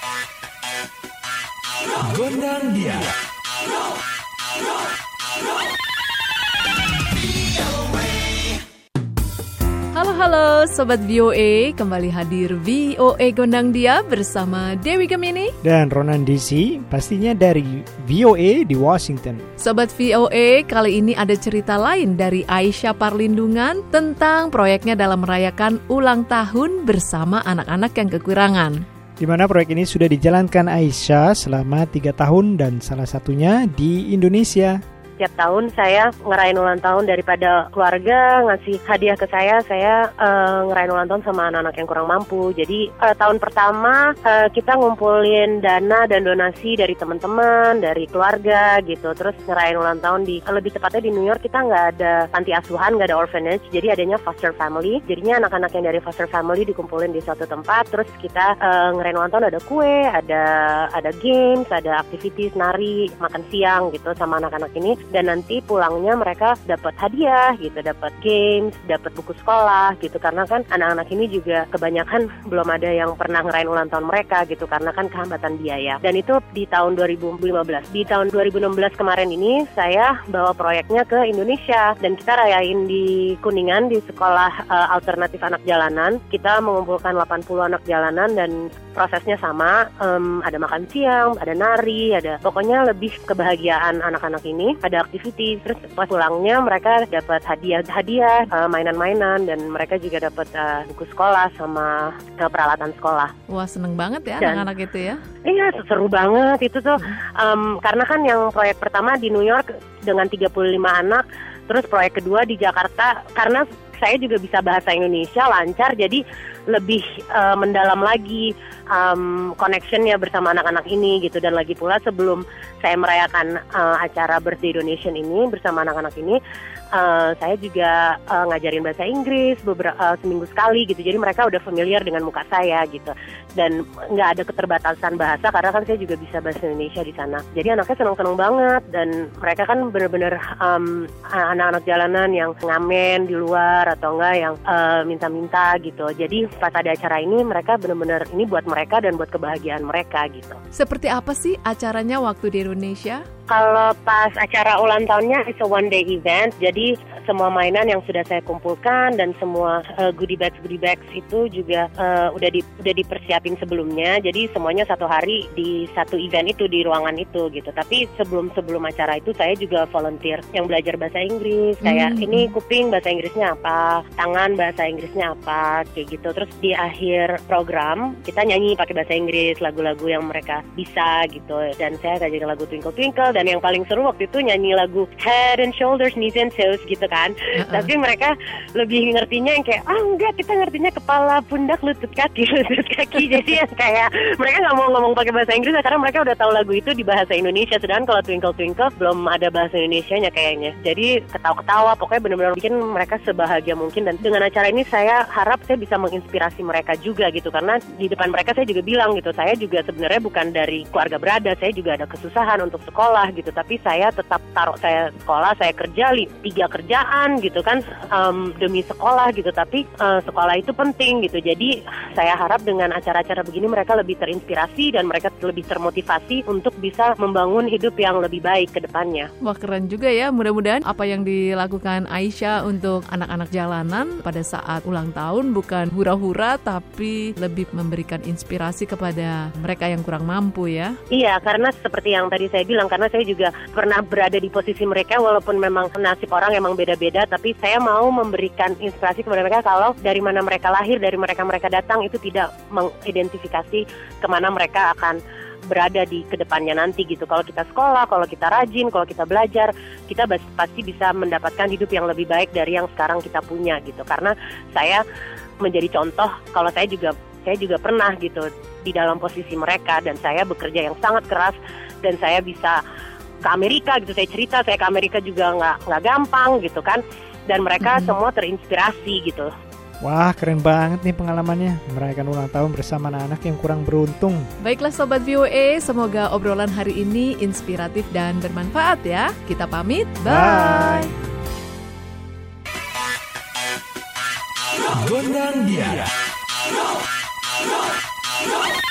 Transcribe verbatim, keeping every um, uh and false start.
Gondang dia. Halo-halo Sobat V O A, kembali hadir V O A Gondang Dia bersama Dewi Gemini dan Ronan D C, pastinya dari V O A di Washington. Sobat V O A, kali ini ada cerita lain dari Aisyah Parlindungan tentang proyeknya dalam merayakan ulang tahun bersama anak-anak yang kekurangan. Di mana proyek ini sudah dijalankan Aisyah selama tiga tahun dan salah satunya di Indonesia. Setiap tahun saya ngerayain ulang tahun daripada keluarga ngasih hadiah ke saya, saya uh, ngerayain ulang tahun sama anak-anak yang kurang mampu. Jadi uh, tahun pertama uh, kita ngumpulin dana dan donasi dari teman-teman, dari keluarga gitu. Terus ngerayain ulang tahun di, lebih tepatnya di New York kita nggak ada panti asuhan, nggak ada orphanage, jadi adanya foster family. Jadinya anak-anak yang dari foster family dikumpulin di suatu tempat. Terus kita uh, ngerayain ulang tahun ada kue, ada ada games, ada activities, nari, makan siang gitu sama anak-anak ini. Dan nanti pulangnya mereka dapat hadiah gitu, dapat games, dapat buku sekolah gitu. Karena kan anak-anak ini juga kebanyakan belum ada yang pernah ngerayain ulang tahun mereka gitu, karena kan kehambatan biaya. Dan itu di tahun dua ribu lima belas. Di tahun dua ribu enam belas kemarin ini saya bawa proyeknya ke Indonesia dan kita rayain di Kuningan di sekolah uh, alternatif anak jalanan. Kita mengumpulkan delapan puluh anak jalanan dan prosesnya sama, um, ada makan siang, ada nari, ada pokoknya lebih kebahagiaan anak-anak ini. Ada aktiviti, terus pas pulangnya mereka dapat hadiah-hadiah, uh, mainan-mainan, dan mereka juga dapat uh, buku sekolah sama uh, peralatan sekolah. Wah, seneng banget ya dan, anak-anak itu ya? Iya, seru banget itu tuh, um, karena kan yang proyek pertama di New York dengan tiga puluh lima anak, terus proyek kedua di Jakarta, karena saya juga bisa bahasa Indonesia lancar, jadi lebih uh, mendalam lagi um, connection-nya bersama anak-anak ini gitu. Dan lagi pula sebelum saya merayakan uh, acara Birthday Donation ini bersama anak-anak ini, uh, saya juga uh, ngajarin bahasa Inggris beberapa uh, seminggu sekali gitu. Jadi mereka udah familiar dengan muka saya gitu. Dan nggak ada keterbatasan bahasa karena kan saya juga bisa bahasa Indonesia di sana. Jadi anaknya senang-senang banget dan mereka kan benar-benar um, anak-anak jalanan yang ngamen di luar atau enggak yang uh, minta-minta gitu. Jadi pas ada acara ini mereka benar-benar ini buat mereka dan buat kebahagiaan mereka gitu. Seperti apa sih acaranya waktu di Indonesia? Kalau pas acara ulang tahunnya it's a one day event, jadi semua mainan yang sudah saya kumpulkan dan semua uh, goodie bags goodie bags itu juga uh, udah di, udah dipersiapin sebelumnya. Jadi semuanya satu hari di satu event itu di ruangan itu gitu. Tapi sebelum sebelum acara itu saya juga volunteer yang belajar bahasa Inggris. Kayak hmm. ini kuping bahasa Inggrisnya apa, tangan bahasa Inggrisnya apa, kayak gitu. Terus di akhir program kita nyanyi pakai bahasa Inggris lagu-lagu yang mereka bisa gitu. Dan saya ngajarin lagu Twinkle Twinkle. Dan yang paling seru waktu itu nyanyi lagu Head and Shoulders, Knees and Toes gitu kan. Uh-uh. Tapi mereka lebih ngertinya yang kayak, oh enggak, kita ngertinya kepala, pundak, lutut kaki, lutut kaki. Jadi yang kayak mereka nggak mau ngomong pakai bahasa Inggris karena mereka udah tahu lagu itu di bahasa Indonesia. Sedangkan kalau Twinkle Twinkle belum ada bahasa Indonesianya kayaknya. Jadi ketawa-ketawa, pokoknya benar-benar bikin mereka sebahagia mungkin. Dan dengan acara ini saya harap saya bisa menginspirasi mereka juga gitu. Karena di depan mereka saya juga bilang gitu, saya juga sebenarnya bukan dari keluarga berada, saya juga ada kesusahan untuk sekolah gitu, tapi saya tetap taruh saya sekolah, saya kerja li, tiga kerjaan gitu kan um, demi sekolah gitu, tapi uh, sekolah itu penting gitu. Jadi saya harap dengan acara-acara begini mereka lebih terinspirasi dan mereka lebih termotivasi untuk bisa membangun hidup yang lebih baik ke depannya. Wah, keren juga ya. Mudah-mudahan apa yang dilakukan Aisyah untuk anak-anak jalanan pada saat ulang tahun bukan hura-hura, tapi lebih memberikan inspirasi kepada mereka yang kurang mampu ya. Iya, karena seperti yang tadi saya bilang, karena saya juga pernah berada di posisi mereka, walaupun memang nasib orang emang beda-beda, tapi saya mau memberikan inspirasi kepada mereka kalau dari mana mereka lahir, dari mereka mereka datang itu tidak mengidentifikasi kemana mereka akan berada di kedepannya nanti gitu. Kalau kita sekolah, kalau kita rajin, kalau kita belajar, kita pasti bisa mendapatkan hidup yang lebih baik dari yang sekarang kita punya gitu. Karena saya menjadi contoh, kalau saya juga saya juga pernah gitu di dalam posisi mereka, dan saya bekerja yang sangat keras dan saya bisa ke Amerika gitu. Saya cerita saya ke Amerika juga nggak nggak gampang gitu kan, dan mereka mm-hmm. semua terinspirasi gitu. Wah, keren banget nih pengalamannya merayakan ulang tahun bersama anak-anak yang kurang beruntung. Baiklah Sobat V O A, semoga obrolan hari ini inspiratif dan bermanfaat ya. Kita pamit, bye. Gondang dia.